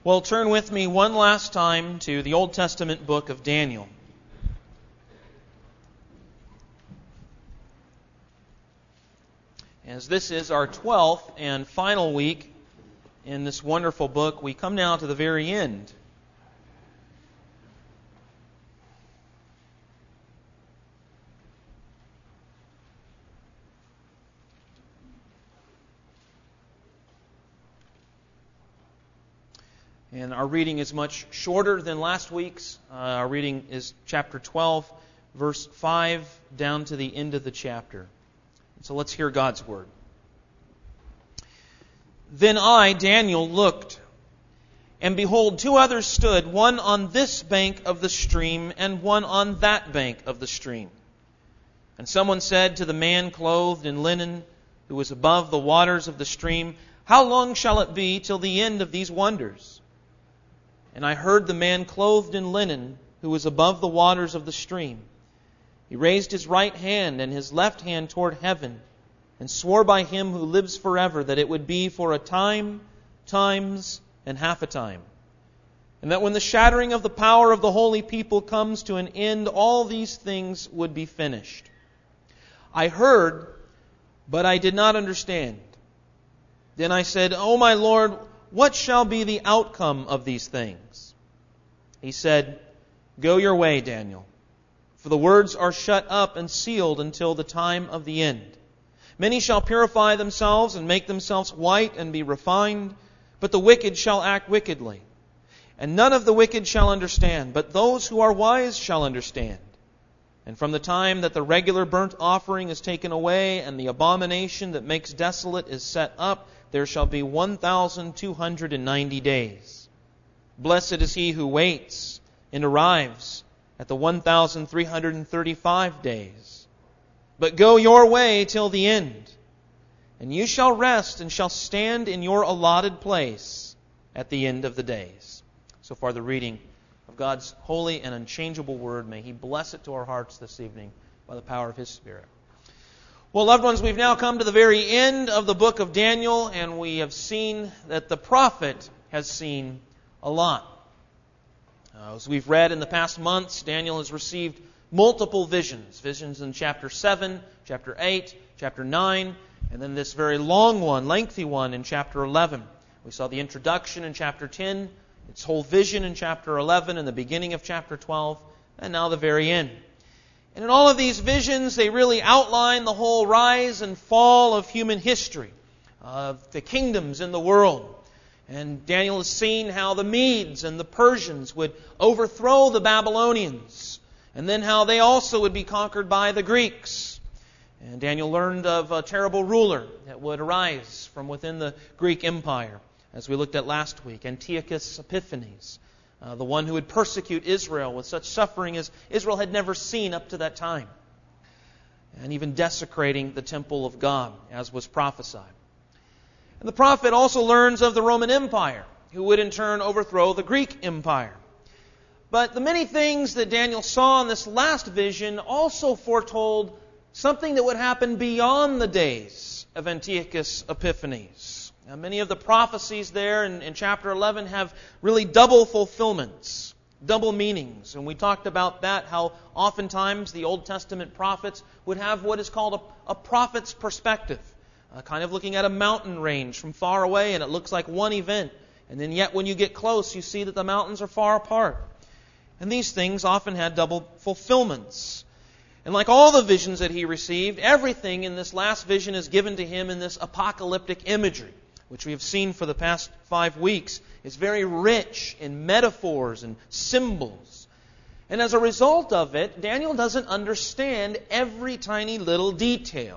Well, turn with me one last time to the Old Testament book of Daniel. As this is our 12th and final week in this wonderful book, we come now to the very end. And our reading is much shorter than last week's. Our reading is chapter 12, verse 5, down to the end of the chapter. So let's hear God's word. Then I, Daniel, looked, and behold, two others stood, one on this bank of the stream, and one on that bank of the stream. And someone said to the man clothed in linen, who was above the waters of the stream, "How long shall it be till the end of these wonders?" And I heard the man clothed in linen, who was above the waters of the stream. He raised his right hand and his left hand toward heaven, and swore by him who lives forever that it would be for a time, times, and half a time. And that when the shattering of the power of the holy people comes to an end, all these things would be finished. I heard, but I did not understand. Then I said, "O my Lord, what shall be the outcome of these things?" He said, "Go your way, Daniel, for the words are shut up and sealed until the time of the end. Many shall purify themselves and make themselves white and be refined, but the wicked shall act wickedly. And none of the wicked shall understand, but those who are wise shall understand. And from the time that the regular burnt offering is taken away and the abomination that makes desolate is set up, there shall be 1,290 days. Blessed is he who waits and arrives at the 1,335 days. But go your way till the end, and you shall rest and shall stand in your allotted place at the end of the days." So far the reading of God's holy and unchangeable word. May He bless it to our hearts this evening by the power of His Spirit. Well, loved ones, we've now come to the very end of the book of Daniel, and we have seen that the prophet has seen a lot. As we've read in the past months, Daniel has received multiple visions. Visions in chapter 7, chapter 8, chapter 9, and then this very long one, lengthy one in chapter 11. We saw the introduction in chapter 10, its whole vision in chapter 11, and the beginning of chapter 12, and now the very end. And in all of these visions, they really outline the whole rise and fall of human history, of the kingdoms in the world. And Daniel has seen how the Medes and the Persians would overthrow the Babylonians, and then how they also would be conquered by the Greeks. And Daniel learned of a terrible ruler that would arise from within the Greek Empire, as we looked at last week, Antiochus Epiphanes, the one who would persecute Israel with such suffering as Israel had never seen up to that time, and even desecrating the temple of God, as was prophesied. And the prophet also learns of the Roman Empire, who would in turn overthrow the Greek Empire. But the many things that Daniel saw in this last vision also foretold something that would happen beyond the days of Antiochus Epiphanes. Now, many of the prophecies there in chapter 11 have really double fulfillments, double meanings. And we talked about that, how oftentimes the Old Testament prophets would have what is called a prophet's perspective, kind of looking at a mountain range from far away, and it looks like one event. And then yet when you get close, you see that the mountains are far apart. And these things often had double fulfillments. And like all the visions that he received, everything in this last vision is given to him in this apocalyptic imagery, which we have seen for the past 5 weeks. It's very rich in metaphors and symbols. And as a result of it, Daniel doesn't understand every tiny little detail.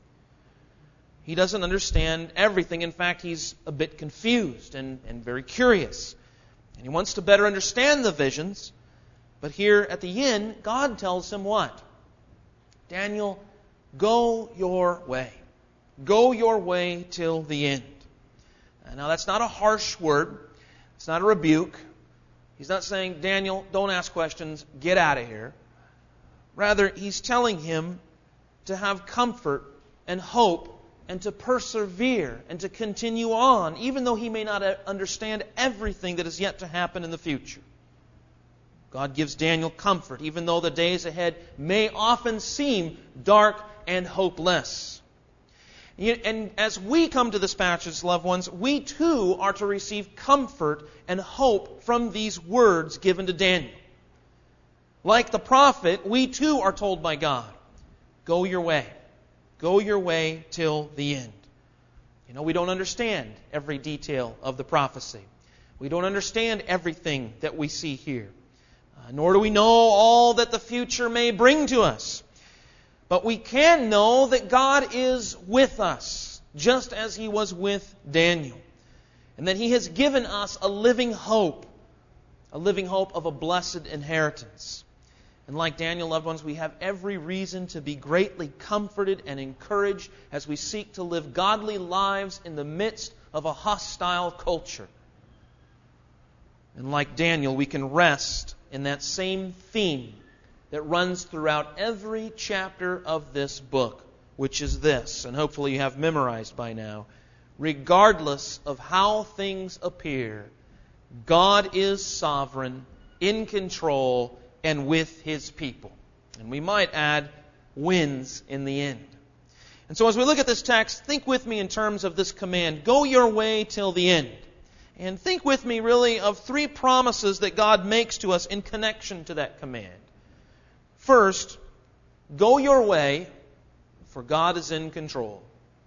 He doesn't understand everything. In fact, he's a bit confused and very curious. And he wants to better understand the visions. But here at the end, God tells him what? Daniel, go your way. Go your way till the end. Now, that's not a harsh word. It's not a rebuke. He's not saying, Daniel, don't ask questions, get out of here. Rather, he's telling him to have comfort and hope and to persevere and to continue on, even though he may not understand everything that is yet to happen in the future. God gives Daniel comfort, even though the days ahead may often seem dark and hopeless. And as we come to this passage, loved ones, we too are to receive comfort and hope from these words given to Daniel. Like the prophet, we too are told by God, go your way. Go your way till the end. We don't understand every detail of the prophecy. We don't understand everything that we see here. Nor do we know all that the future may bring to us. But we can know that God is with us, just as He was with Daniel. And that He has given us a living hope of a blessed inheritance. And like Daniel, loved ones, we have every reason to be greatly comforted and encouraged as we seek to live godly lives in the midst of a hostile culture. And like Daniel, we can rest in that same theme that runs throughout every chapter of this book, which is this, and hopefully you have memorized by now. Regardless of how things appear, God is sovereign, in control, and with His people. And we might add, wins in the end. And so as we look at this text, think with me in terms of this command, go your way till the end. And think with me really of three promises that God makes to us in connection to that command. First, go your way, for God is in control.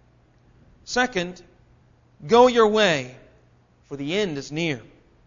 Second, go your way, for the end is near.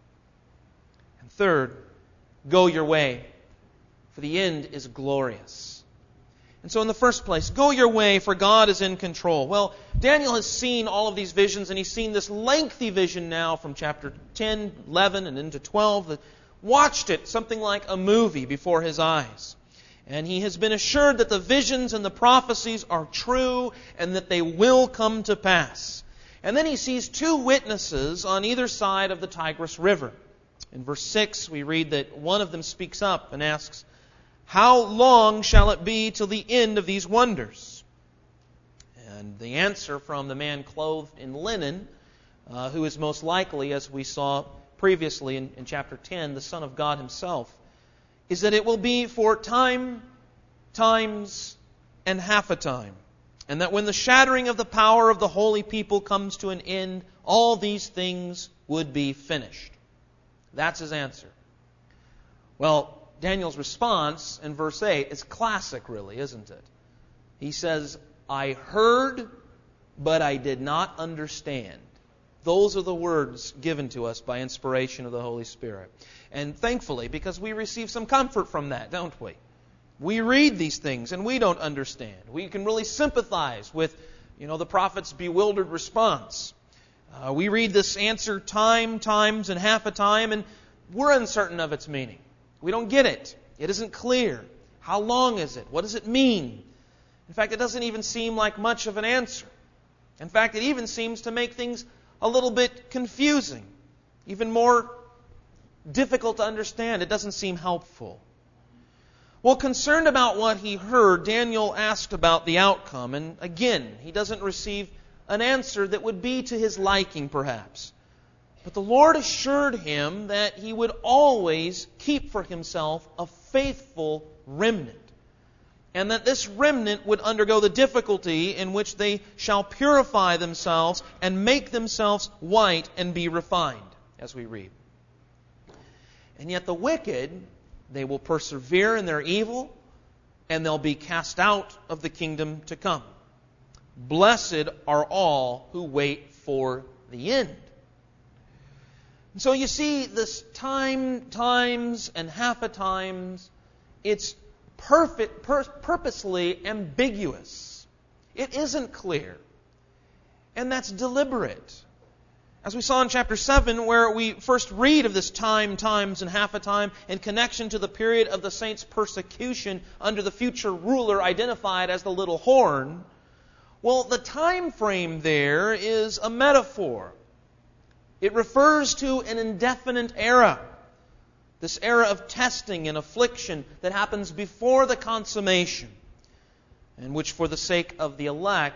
And third, go your way, for the end is glorious. And so in the first place, go your way, for God is in control. Well, Daniel has seen all of these visions, and he's seen this lengthy vision now from chapter 10, 11, and into 12. That watched it, something like a movie, before his eyes. And he has been assured that the visions and the prophecies are true and that they will come to pass. And then he sees two witnesses on either side of the Tigris River. In verse 6, we read that one of them speaks up and asks, how long shall it be till the end of these wonders? And the answer from the man clothed in linen, who is most likely, as we saw previously in chapter 10, the Son of God Himself, is that it will be for time, times, and half a time. And that when the shattering of the power of the holy people comes to an end, all these things would be finished. That's his answer. Well, Daniel's response in verse 8 is classic, really, isn't it? He says, I heard, but I did not understand. Those are the words given to us by inspiration of the Holy Spirit. And thankfully, because we receive some comfort from that, don't we? We read these things and we don't understand. We can really sympathize with, the prophet's bewildered response. We read this answer time, times, and half a time, and we're uncertain of its meaning. We don't get it. It isn't clear. How long is it? What does it mean? In fact, it doesn't even seem like much of an answer. In fact, it even seems to make things a little bit confusing, even more difficult to understand. It doesn't seem helpful. Well, concerned about what he heard, Daniel asked about the outcome. And again, he doesn't receive an answer that would be to his liking, perhaps. But the Lord assured him that He would always keep for Himself a faithful remnant. And that this remnant would undergo the difficulty in which they shall purify themselves and make themselves white and be refined, as we read. And yet the wicked, they will persevere in their evil, and they'll be cast out of the kingdom to come. Blessed are all who wait for the end. And so you see, this times, and half a times, it's purposely ambiguous. It isn't clear. And that's deliberate. As we saw in chapter 7, where we first read of this times, and half a time in connection to the period of the saints' persecution under the future ruler identified as the little horn. Well, the time frame there is a metaphor. It refers to an indefinite era. This era of testing and affliction that happens before the consummation, and which for the sake of the elect,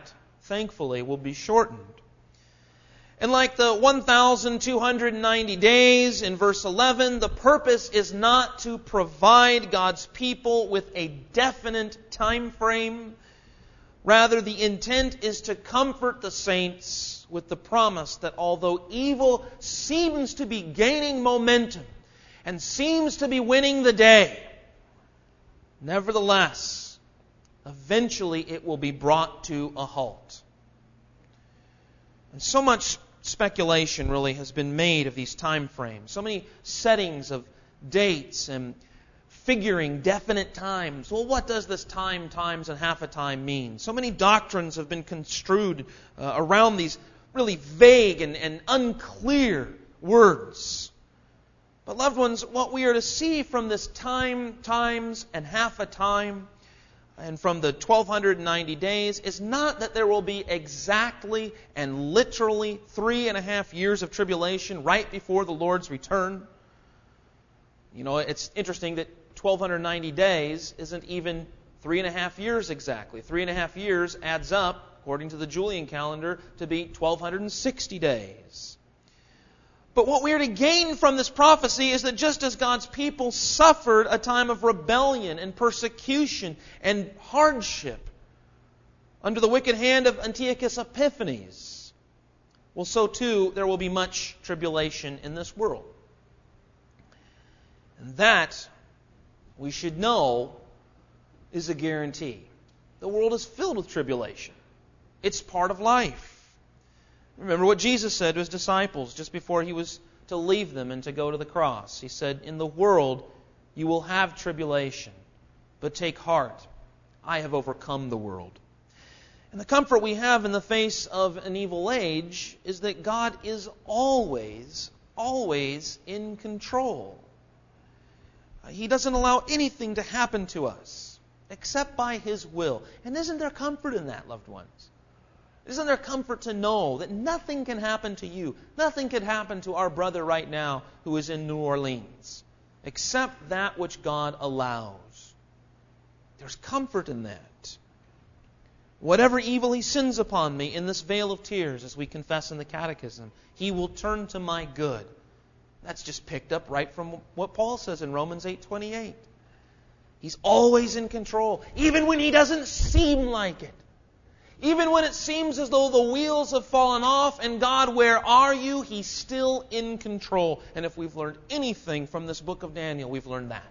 thankfully, will be shortened. And like the 1,290 days in verse 11, the purpose is not to provide God's people with a definite time frame. Rather, the intent is to comfort the saints with the promise that although evil seems to be gaining momentum and seems to be winning the day, nevertheless, eventually it will be brought to a halt. And so much speculation really has been made of these time frames. So many settings of dates and figuring definite times. Well, what does this time, times, and half a time mean? So many doctrines have been construed around these really vague and unclear words. But loved ones, what we are to see from this time, times, and half a time, and from the 1,290 days, is not that there will be exactly and literally 3.5 years of tribulation right before the Lord's return. You know, it's interesting that 1,290 days isn't even 3.5 years exactly. 3.5 years adds up, according to the Julian calendar, to be 1,260 days. But what we are to gain from this prophecy is that just as God's people suffered a time of rebellion and persecution and hardship under the wicked hand of Antiochus Epiphanes, well, so too there will be much tribulation in this world. And that, we should know, is a guarantee. The world is filled with tribulation. It's part of life. Remember what Jesus said to His disciples just before He was to leave them and to go to the cross. He said, "In the world you will have tribulation, but take heart. I have overcome the world." And the comfort we have in the face of an evil age is that God is always, always in control. He doesn't allow anything to happen to us except by His will. And isn't there comfort in that, loved ones? Isn't there comfort to know that nothing can happen to you, nothing could happen to our brother right now who is in New Orleans, except that which God allows? There's comfort in that. Whatever evil he sends upon me in this vale of tears, as we confess in the Catechism, He will turn to my good. That's just picked up right from what Paul says in Romans 8:28. He's always in control, even when He doesn't seem like it. Even when it seems as though the wheels have fallen off and God, where are you? He's still in control. And if we've learned anything from this book of Daniel, we've learned that.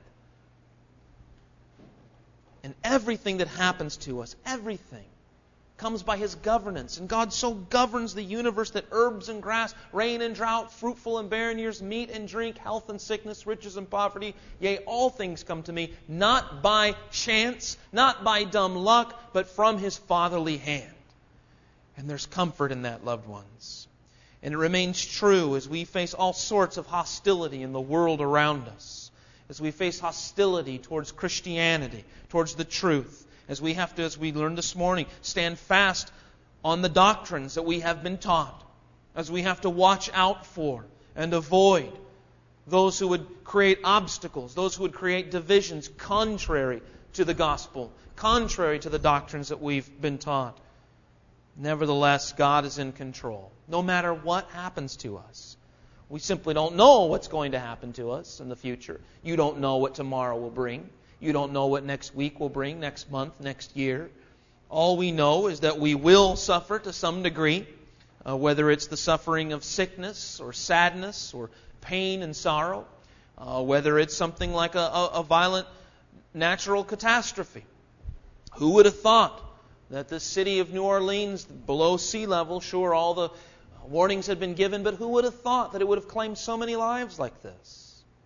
And everything that happens to us, everything, comes by His governance. And God so governs the universe that herbs and grass, rain and drought, fruitful and barren years, meat and drink, health and sickness, riches and poverty, yea, all things come to me, not by chance, not by dumb luck, but from His fatherly hand. And there's comfort in that, loved ones. And it remains true as we face all sorts of hostility in the world around us, as we face hostility towards Christianity, towards the truth, as we have to, as we learned this morning, stand fast on the doctrines that we have been taught, as we have to watch out for and avoid those who would create obstacles, those who would create divisions contrary to the gospel, contrary to the doctrines that we've been taught. Nevertheless, God is in control, no matter what happens to us. We simply don't know what's going to happen to us in the future. You don't know what tomorrow will bring. You don't know what next week will bring, next month, next year. All we know is that we will suffer to some degree, whether it's the suffering of sickness or sadness or pain and sorrow, whether it's something like a violent natural catastrophe. Who would have thought that the city of New Orleans, below sea level, sure, all the warnings had been given, but who would have thought that it would have claimed so many lives like this?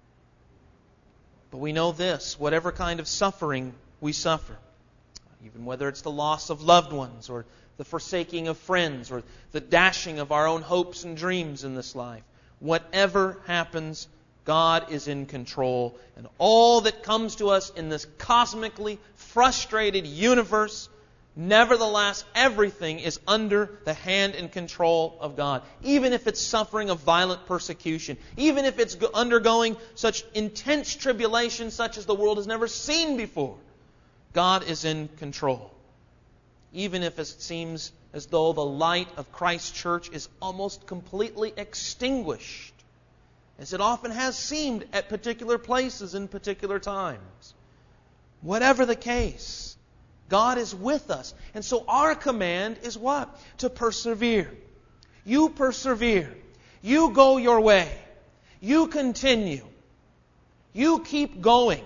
But we know this, whatever kind of suffering we suffer, even whether it's the loss of loved ones or the forsaking of friends or the dashing of our own hopes and dreams in this life, whatever happens, God is in control. And all that comes to us in this cosmically frustrated universe, nevertheless, everything is under the hand and control of God. Even if it's suffering a violent persecution, even if it's undergoing such intense tribulation such as the world has never seen before, God is in control. Even if it seems as though the light of Christ's church is almost completely extinguished, as it often has seemed at particular places in particular times. Whatever the case, God is with us. And so our command is what? To persevere. You persevere. You go your way. You continue. You keep going.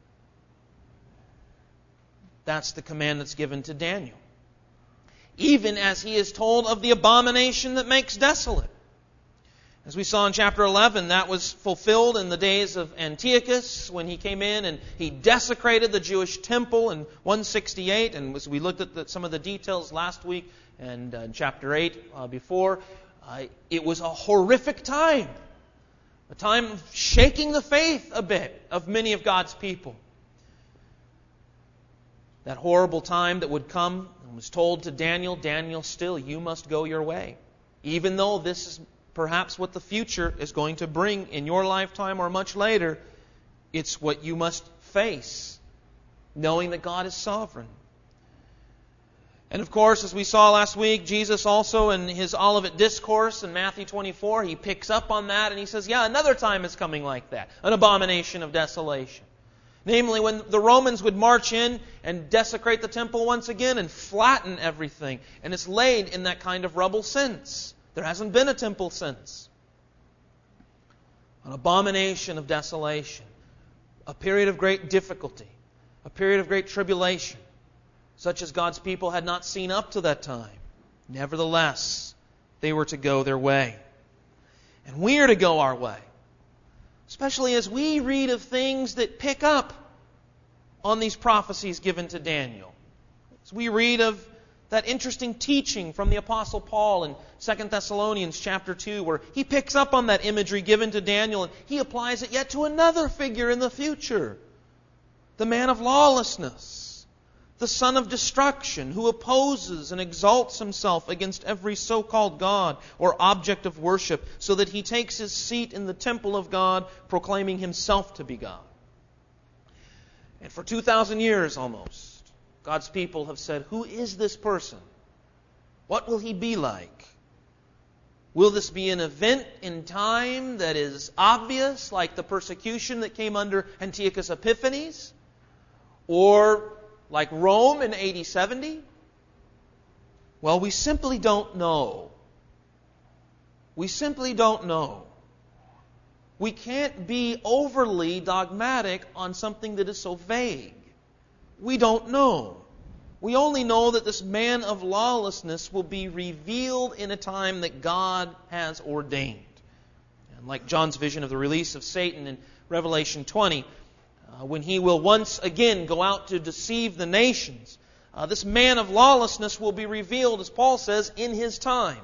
That's the command that's given to Daniel. Even as he is told of the abomination that makes desolate. As we saw in chapter 11, that was fulfilled in the days of Antiochus when he came in and he desecrated the Jewish temple in 168. And as we looked at some of the details last week and in chapter 8 before, it was a horrific time. A time of shaking the faith a bit of many of God's people. That horrible time that would come and was told to Daniel, Daniel, still you must go your way. Even though this is perhaps what the future is going to bring in your lifetime or much later, it's what you must face, knowing that God is sovereign. And of course, as we saw last week, Jesus also in His Olivet Discourse in Matthew 24, He picks up on that and He says, yeah, another time is coming like that, an abomination of desolation. Namely, when the Romans would march in and desecrate the temple once again and flatten everything. And it's laid in that kind of rubble since. There hasn't been a temple since. An abomination of desolation. A period of great difficulty. A period of great tribulation. Such as God's people had not seen up to that time. Nevertheless, they were to go their way. And we are to go our way. Especially as we read of things that pick up on these prophecies given to Daniel. As we read of that interesting teaching from the Apostle Paul in 2 Thessalonians chapter 2, where he picks up on that imagery given to Daniel and he applies it yet to another figure in the future. The man of lawlessness, the son of destruction, who opposes and exalts himself against every so-called God or object of worship, so that he takes his seat in the temple of God, proclaiming himself to be God. And for 2,000 years almost, God's people have said, who is this person? What will he be like? Will this be an event in time that is obvious, like the persecution that came under Antiochus Epiphanes? Or like Rome in AD 70? Well, we simply don't know. We simply don't know. We can't be overly dogmatic on something that is so vague. We don't know. We only know that this man of lawlessness will be revealed in a time that God has ordained. And like John's vision of the release of Satan in Revelation 20, when he will once again go out to deceive the nations, this man of lawlessness will be revealed, as Paul says, in his time.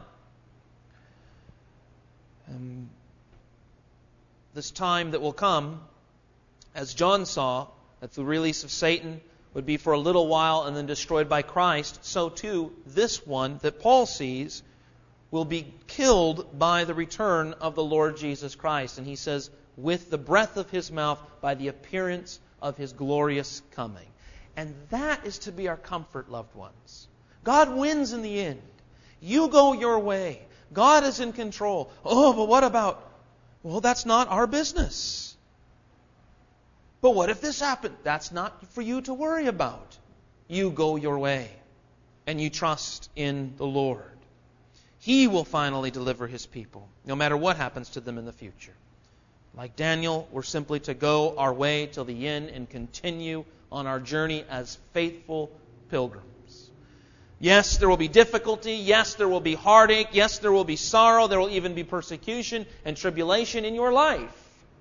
And this time that will come, as John saw, that the release of Satan would be for a little while and then destroyed by Christ, so too this one that Paul sees will be killed by the return of the Lord Jesus Christ. And he says, with the breath of His mouth, by the appearance of His glorious coming. And that is to be our comfort, loved ones. God wins in the end. You go your way. God is in control. Oh, but what about... Well, that's not our business. But what if this happened? That's not for you to worry about. You go your way. And you trust in the Lord. He will finally deliver His people, no matter what happens to them in the future. Like Daniel, we're simply to go our way till the end and continue on our journey as faithful pilgrims. Yes, there will be difficulty. Yes, there will be heartache. Yes, there will be sorrow. There will even be persecution and tribulation in your life.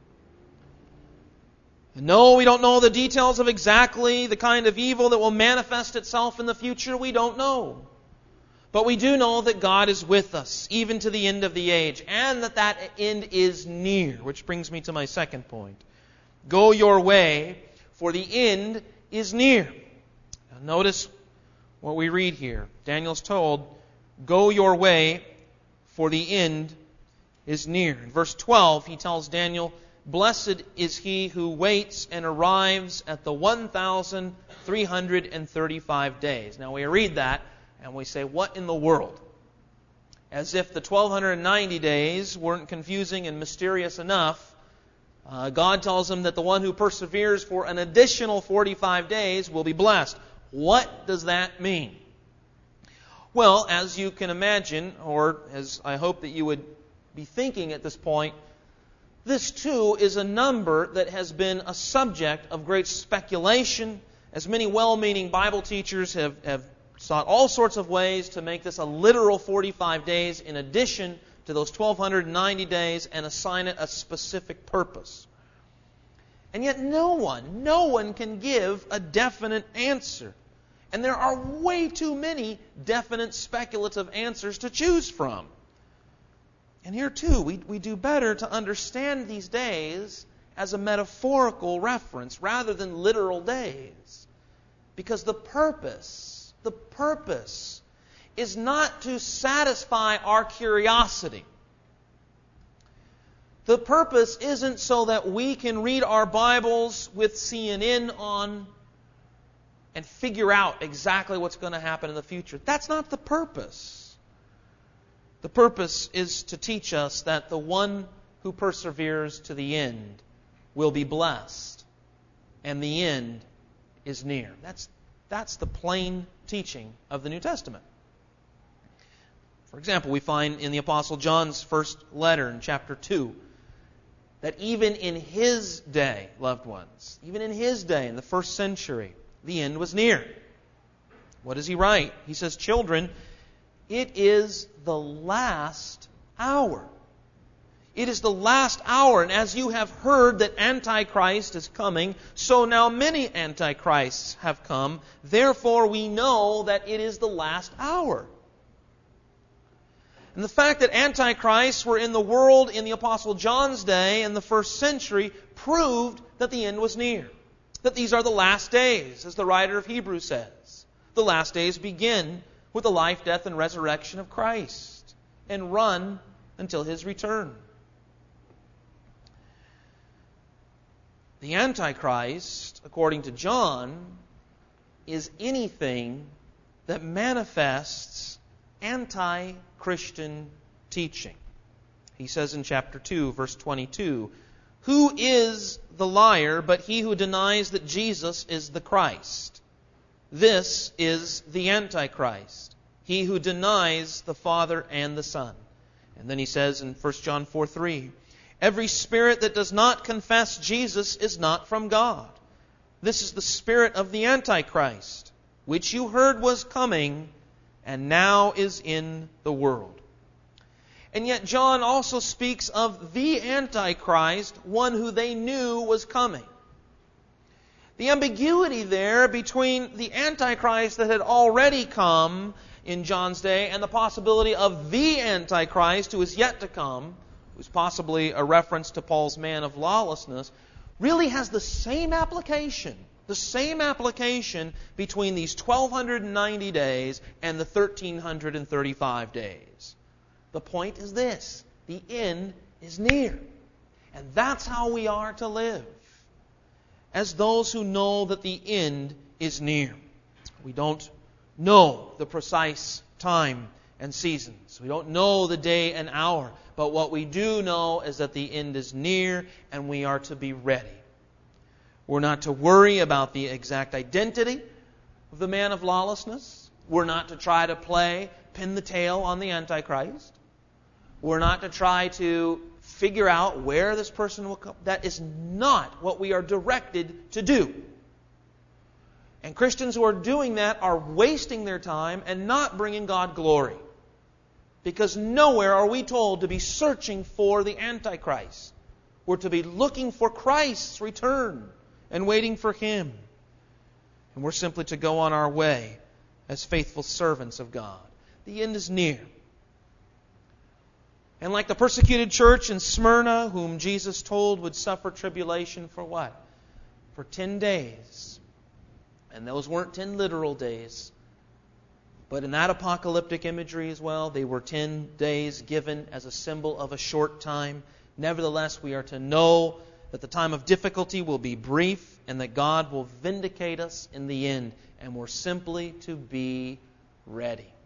And no, we don't know the details of exactly the kind of evil that will manifest itself in the future. We don't know. But we do know that God is with us, even to the end of the age, and that end is near, which brings me to my second point. Go your way, for the end is near. Now notice what we read here. Daniel's told, go your way, for the end is near. In verse 12, he tells Daniel, blessed is he who waits and arrives at the 1,335 days. Now we read that, And we say, what in the world? As if the 1290 days weren't confusing and mysterious enough, God tells him that the one who perseveres for an additional 45 days will be blessed. What does that mean? Well, as you can imagine, or as I hope that you would be thinking at this point, this too is a number that has been a subject of great speculation, as many well-meaning Bible teachers have sought all sorts of ways to make this a literal 45 days in addition to those 1290 days and assign it a specific purpose. And yet no one can give a definite answer. And there are way too many definite speculative answers to choose from. And here too, we do better to understand these days as a metaphorical reference rather than literal days. Because the purpose is not to satisfy our curiosity. The purpose isn't so that we can read our Bibles with CNN on and figure out exactly what's going to happen in the future. That's not the purpose. The purpose is to teach us that the one who perseveres to the end will be blessed, and the end is near. That's the plain teaching of the New Testament. For example, we find in the Apostle John's first letter in chapter 2 that even in his day, loved ones, even in his day, in the first century, the end was near. What does he write? He says, "Children, it is the last hour. It is the last hour, and as you have heard that Antichrist is coming, so now many Antichrists have come. Therefore we know that it is the last hour." And the fact that Antichrists were in the world in the Apostle John's day in the first century proved that the end was near. That these are the last days, as the writer of Hebrews says. The last days begin with the life, death, and resurrection of Christ and run until His return. The Antichrist, according to John, is anything that manifests anti-Christian teaching. He says in chapter 2, verse 22, "Who is the liar but he who denies that Jesus is the Christ? This is the Antichrist, he who denies the Father and the Son." And then he says in 1 John 4:3, "Every spirit that does not confess Jesus is not from God. This is the spirit of the Antichrist, which you heard was coming and now is in the world." And yet John also speaks of the Antichrist, one who they knew was coming. The ambiguity there between the Antichrist that had already come in John's day and the possibility of the Antichrist who is yet to come, who's possibly a reference to Paul's man of lawlessness, really has the same application. The same application between these 1290 days and the 1335 days. The point is this: the end is near. And that's how we are to live, as those who know that the end is near. We don't know the precise time and seasons. We don't know the day and hour. But what we do know is that the end is near and we are to be ready. We're not to worry about the exact identity of the man of lawlessness. We're not to try to pin the tail on the Antichrist. We're not to try to figure out where this person will come. That is not what we are directed to do. And Christians who are doing that are wasting their time and not bringing God glory. Because nowhere are we told to be searching for the Antichrist. We're to be looking for Christ's return and waiting for Him. And we're simply to go on our way as faithful servants of God. The end is near. And like the persecuted church in Smyrna, whom Jesus told would suffer tribulation for what? For 10 days. And those weren't 10 literal days. But in that apocalyptic imagery as well, they were 10 days given as a symbol of a short time. Nevertheless, we are to know that the time of difficulty will be brief and that God will vindicate us in the end. And we're simply to be ready.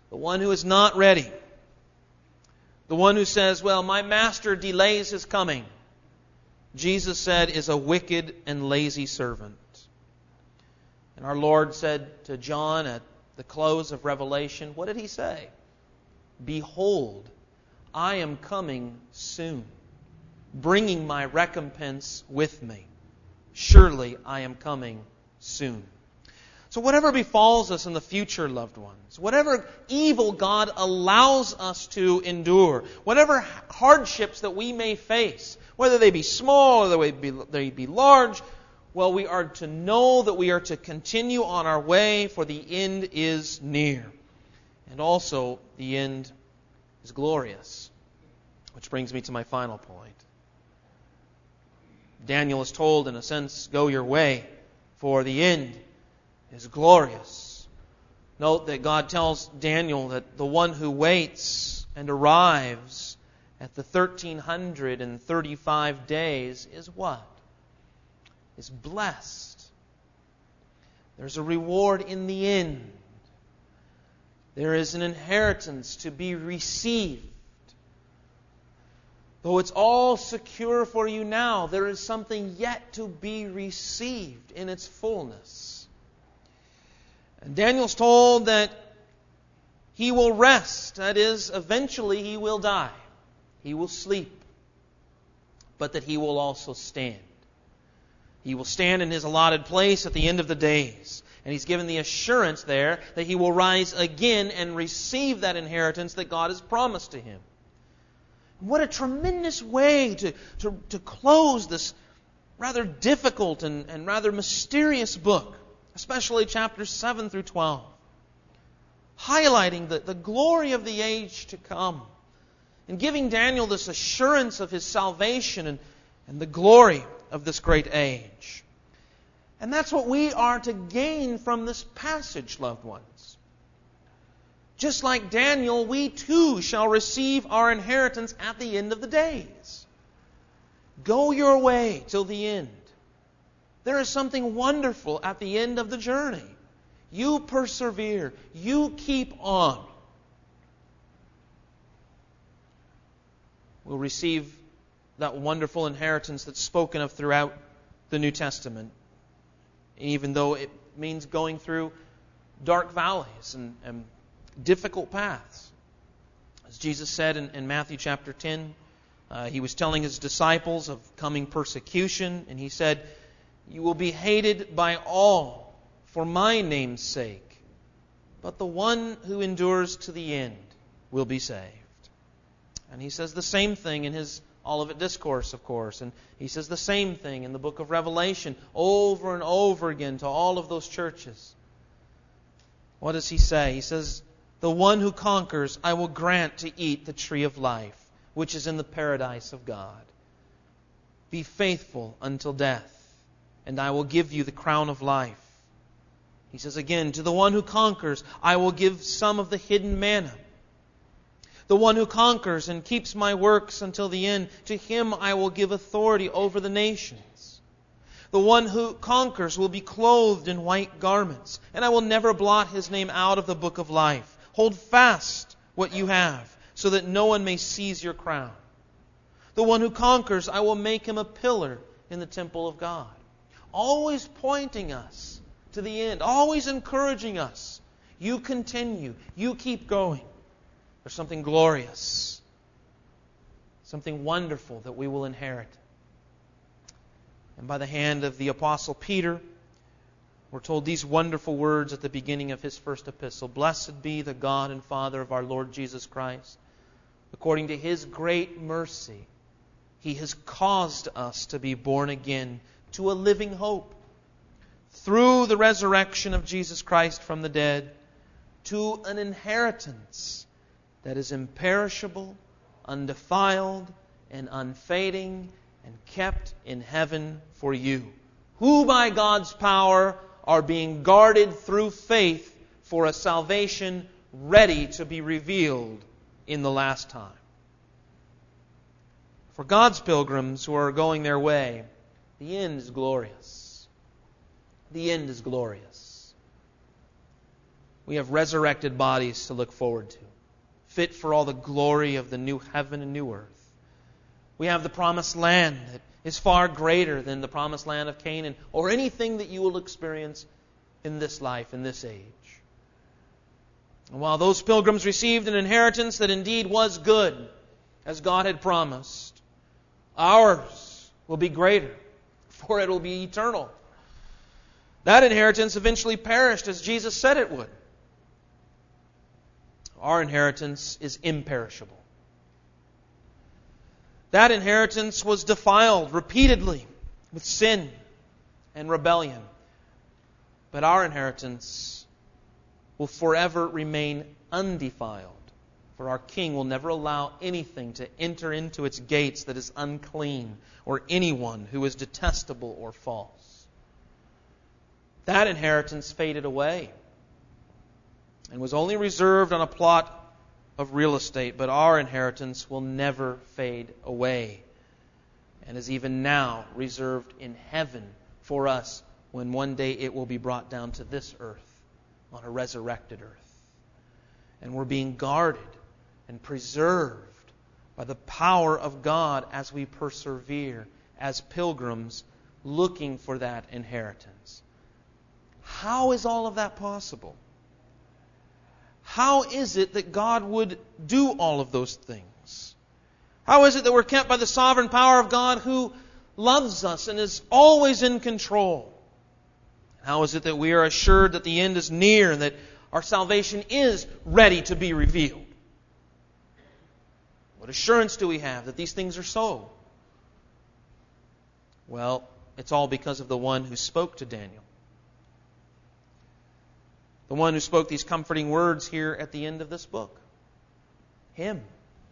the one who is not ready, the one who says, well, my master delays his coming, Jesus said, is a wicked and lazy servant. And our Lord said to John at the close of Revelation, what did he say? Behold, I am coming soon, bringing my recompense with me. Surely I am coming soon. So whatever befalls us in the future, loved ones, whatever evil God allows us to endure, whatever hardships that we may face, whether they be small or they be large, well, we are to know that we are to continue on our way, for the end is near. And also, the end is glorious. Which brings me to my final point. Daniel is told, in a sense, go your way, for the end is glorious. Note that God tells Daniel that the one who waits and arrives at the 1335 days is what? Is blessed. There's a reward in the end. There is an inheritance to be received. Though it's all secure for you now, there is something yet to be received in its fullness. And Daniel's told that he will rest. That is, eventually he will die. He will sleep. But that he will also stand. He will stand in his allotted place at the end of the days. And he's given the assurance there that he will rise again and receive that inheritance that God has promised to him. What a tremendous way to close this rather difficult and rather mysterious book, especially chapters 7 through 12. Highlighting the glory of the age to come. And giving Daniel this assurance of his salvation and the glory of this great age. And that's what we are to gain from this passage, loved ones. Just like Daniel, we too shall receive our inheritance at the end of the days. Go your way till the end. There is something wonderful at the end of the journey. You persevere. You keep on. We'll receive that wonderful inheritance that's spoken of throughout the New Testament, even though it means going through dark valleys and difficult paths. As Jesus said in Matthew chapter 10, he was telling his disciples of coming persecution, and he said, you will be hated by all for my name's sake, but the one who endures to the end will be saved. And he says the same thing in his Olivet Discourse, of course. And he says the same thing in the book of Revelation over and over again to all of those churches. What does he say? He says, the one who conquers, I will grant to eat the tree of life, which is in the paradise of God. Be faithful until death, and I will give you the crown of life. He says again, to the one who conquers, I will give some of the hidden manna. The one who conquers and keeps my works until the end, to him I will give authority over the nations. The one who conquers will be clothed in white garments, and I will never blot his name out of the book of life. Hold fast what you have, so that no one may seize your crown. The one who conquers, I will make him a pillar in the temple of God. Always pointing us to the end, always encouraging us. You continue, you keep going. There's something glorious, something wonderful that we will inherit. And by the hand of the Apostle Peter, we're told these wonderful words at the beginning of his first epistle. Blessed be the God and Father of our Lord Jesus Christ. According to His great mercy, He has caused us to be born again to a living hope through the resurrection of Jesus Christ from the dead, to an inheritance that is imperishable, undefiled, and unfading, and kept in heaven for you, who by God's power are being guarded through faith for a salvation ready to be revealed in the last time. For God's pilgrims who are going their way, the end is glorious. The end is glorious. We have resurrected bodies to look forward to, fit for all the glory of the new heaven and new earth. We have the promised land that is far greater than the promised land of Canaan or anything that you will experience in this life, in this age. And while those pilgrims received an inheritance that indeed was good, as God had promised, ours will be greater, for it will be eternal. That inheritance eventually perished as Jesus said it would. Our inheritance is imperishable. That inheritance was defiled repeatedly with sin and rebellion. But our inheritance will forever remain undefiled, for our King will never allow anything to enter into its gates that is unclean, or anyone who is detestable or false. That inheritance faded away and was only reserved on a plot of real estate, but our inheritance will never fade away and is even now reserved in heaven for us when one day it will be brought down to this earth on a resurrected earth. And we're being guarded and preserved by the power of God as we persevere as pilgrims looking for that inheritance. How is all of that possible? How is it that God would do all of those things? How is it that we're kept by the sovereign power of God who loves us and is always in control? How is it that we are assured that the end is near and that our salvation is ready to be revealed? What assurance do we have that these things are so? Well, it's all because of the one who spoke to Daniel. The one who spoke these comforting words here at the end of this book. Him.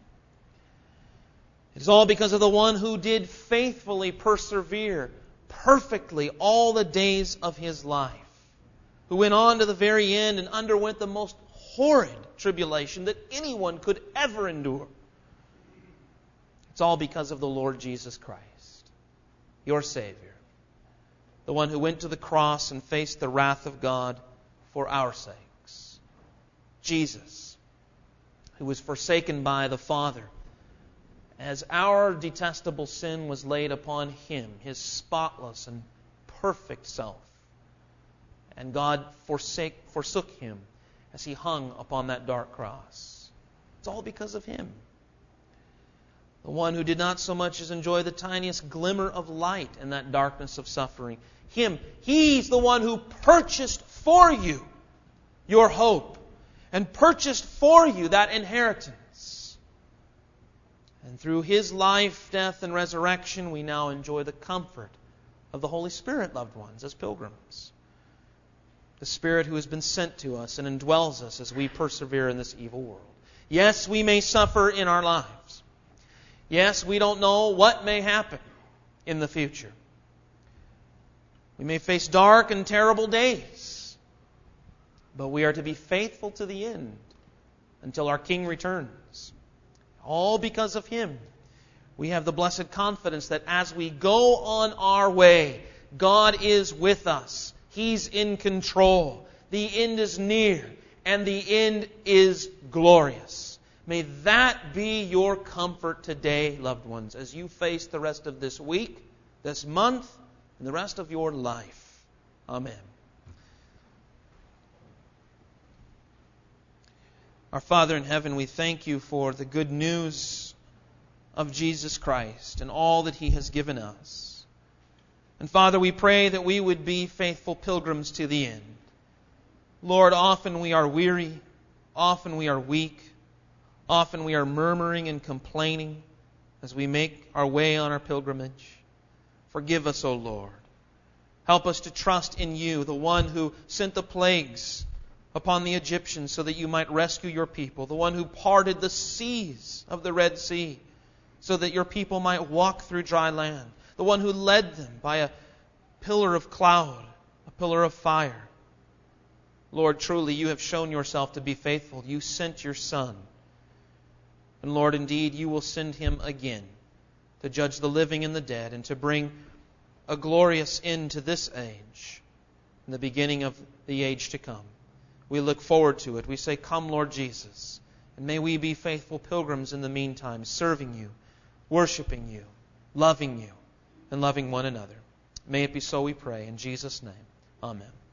It is all because of the one who did faithfully persevere perfectly all the days of his life, who went on to the very end and underwent the most horrid tribulation that anyone could ever endure. It's all because of the Lord Jesus Christ, your Savior, the one who went to the cross and faced the wrath of God for our sakes. Jesus, who was forsaken by the Father, as our detestable sin was laid upon Him, His spotless and perfect self. And God forsook Him as He hung upon that dark cross. It's all because of Him. The one who did not so much as enjoy the tiniest glimmer of light in that darkness of suffering. Him. He's the one who purchased for you your hope and purchased for you that inheritance. And through His life, death, and resurrection, we now enjoy the comfort of the Holy Spirit, loved ones, as pilgrims. The Spirit who has been sent to us and indwells us as we persevere in this evil world. Yes, we may suffer in our lives. Yes, we don't know what may happen in the future. We may face dark and terrible days, but we are to be faithful to the end until our King returns. All because of Him. We have the blessed confidence that as we go on our way, God is with us. He's in control. The end is near, and the end is glorious. May that be your comfort today, loved ones, as you face the rest of this week, this month, and the rest of your life. Amen. Our Father in heaven, we thank You for the good news of Jesus Christ and all that He has given us. And Father, we pray that we would be faithful pilgrims to the end. Lord, often we are weary, often we are weak, often we are murmuring and complaining as we make our way on our pilgrimage. Forgive us, O Lord. Help us to trust in You, the one who sent the plagues upon the Egyptians so that You might rescue Your people, the one who parted the seas of the Red Sea so that Your people might walk through dry land, the one who led them by a pillar of cloud, a pillar of fire. Lord, truly You have shown Yourself to be faithful. You sent Your Son. And Lord, indeed, You will send Him again to judge the living and the dead and to bring a glorious end to this age and the beginning of the age to come. We look forward to it. We say, "Come, Lord Jesus." And may we be faithful pilgrims in the meantime, serving You, worshiping You, loving You, and loving one another. May it be so, we pray. In Jesus' name, amen.